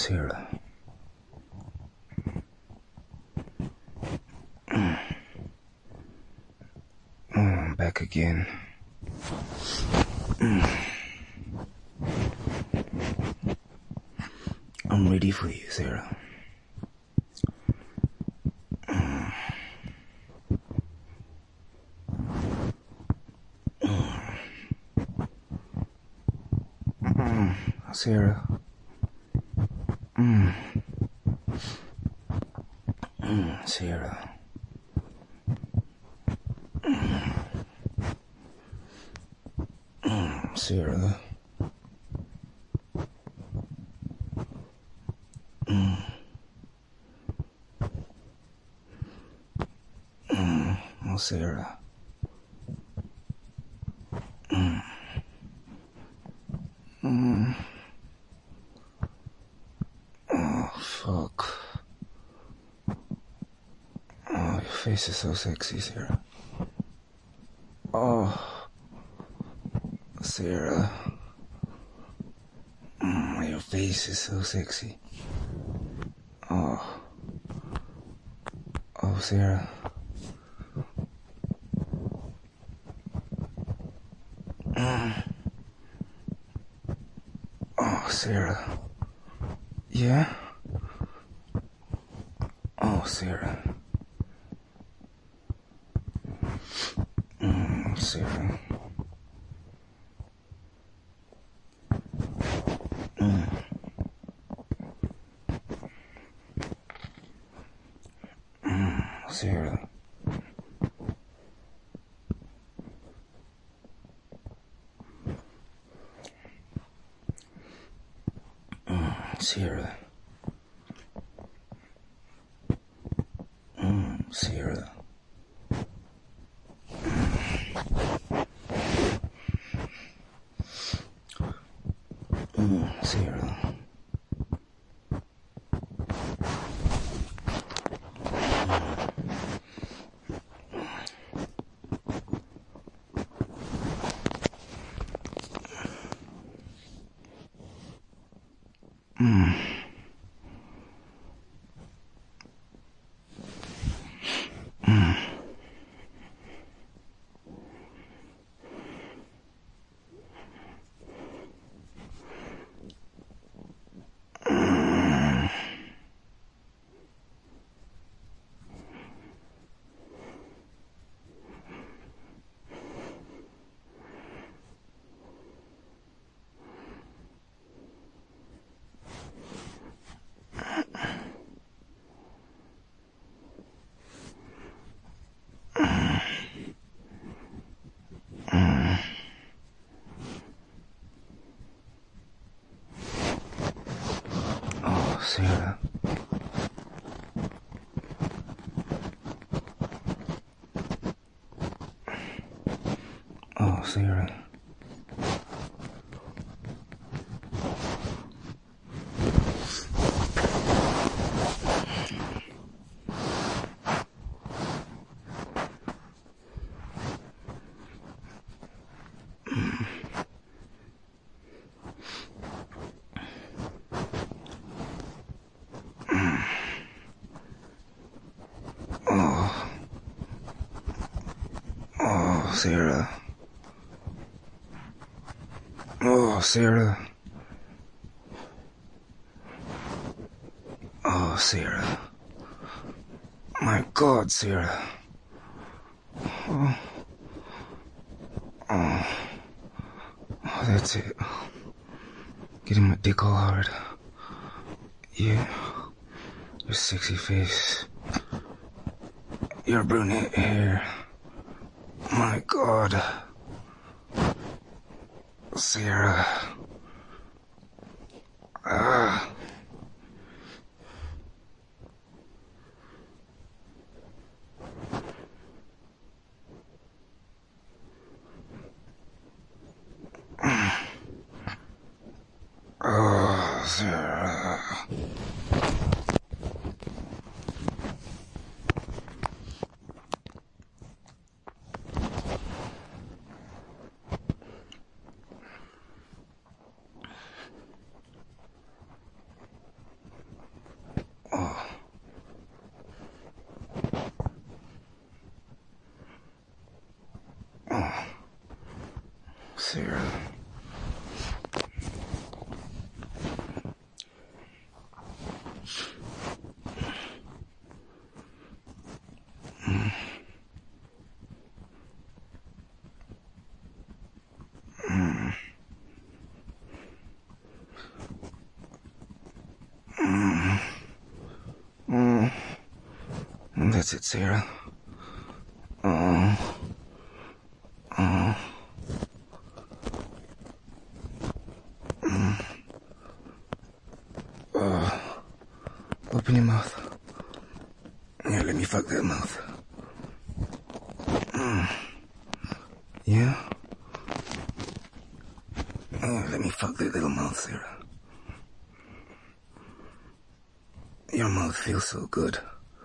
Sarah. I'm back again. I'm ready for you, Sarah. Sarah. Sarah. Sarah. Oh, Sarah. Oh, fuck. Oh, your face is so sexy, Sarah. Oh, Sarah. Your face is so sexy. Oh. Oh, Sarah. Oh, Sarah. Yeah? Oh, Sarah. Sarah. Sarah. Sarah. Sarah. Sarah. Oh, Sarah. Oh, Sarah. Oh, Sarah. Oh, Sarah. Oh, Sarah. My God, Sarah. Oh, that's it. Getting my dick all hard. Yeah. Your sexy face. Your brunette hair. My God. Sarah. Oh, Sarah. Sarah. That's it, Sarah. Open your mouth. Yeah, let me fuck that mouth. Yeah? Let me fuck that little mouth, Sarah. Your mouth feels so good.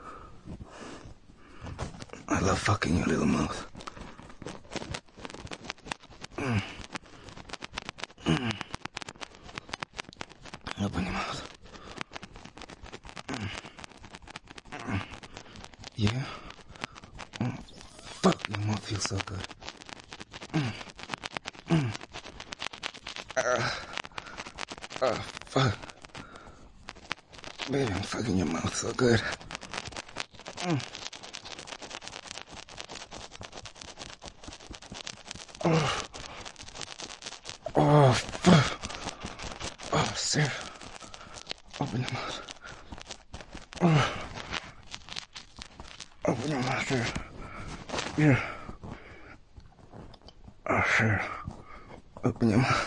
I love fucking your little mouth. Open your mouth. Yeah? Fuck, your mouth feels so good. Fuck. Baby, I'm fucking your mouth so good. Oh, fuck. Oh, Sarah. Open your mouth. Open your mouth, Sarah. Yeah. Oh, Sarah. Open your mouth.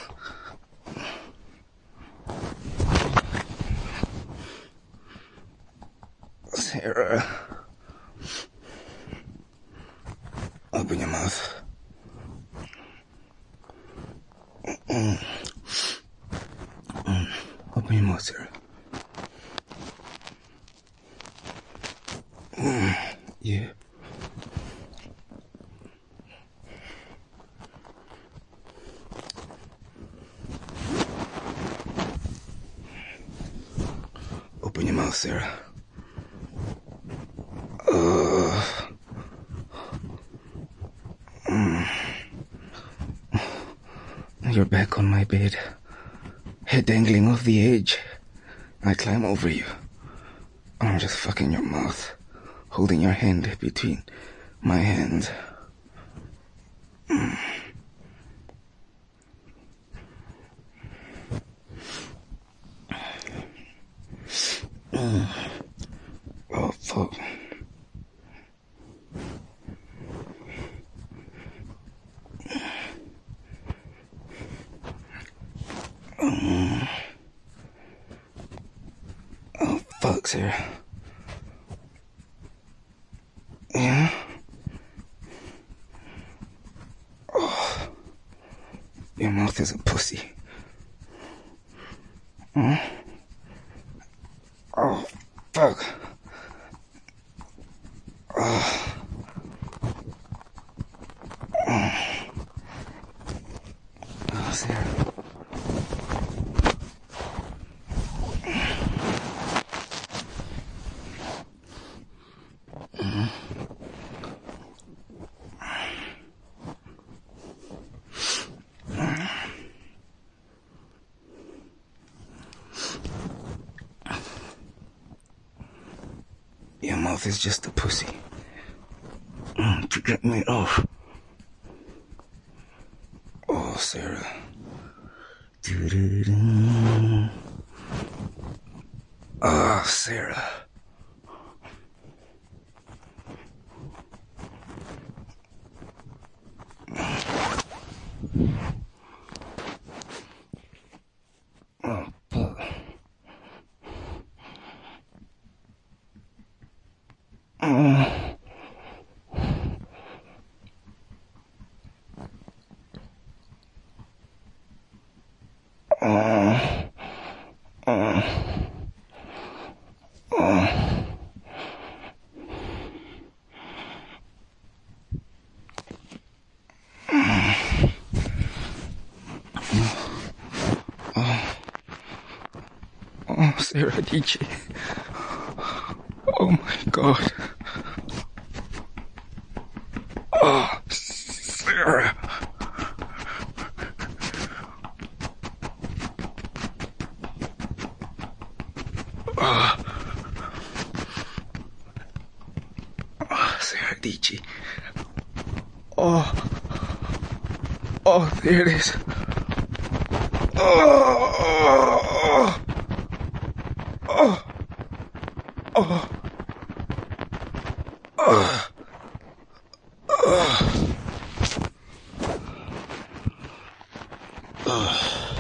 Sarah. Open your mouth. Open your mouth, Sarah. Yeah. Open your mouth, Sarah. You're back on my bed, head dangling off the edge. I climb over you. I'm just fucking your mouth, holding your hand between my hands. Oh, fuck. Oh, fuck, Sarah. Yeah? Oh, your mouth is a pussy. Oh, fuck. Oh, Sarah. Your mouth is just a pussy. To get me off. Oh, Sarah. Doo-doo-doo. Oh, Sarah. Oh, fuck. Oh, Sarah DJ. Oh my God. Oh, Sarah. pastichi. Oh, there it is. Oh, oh, oh, oh, oh.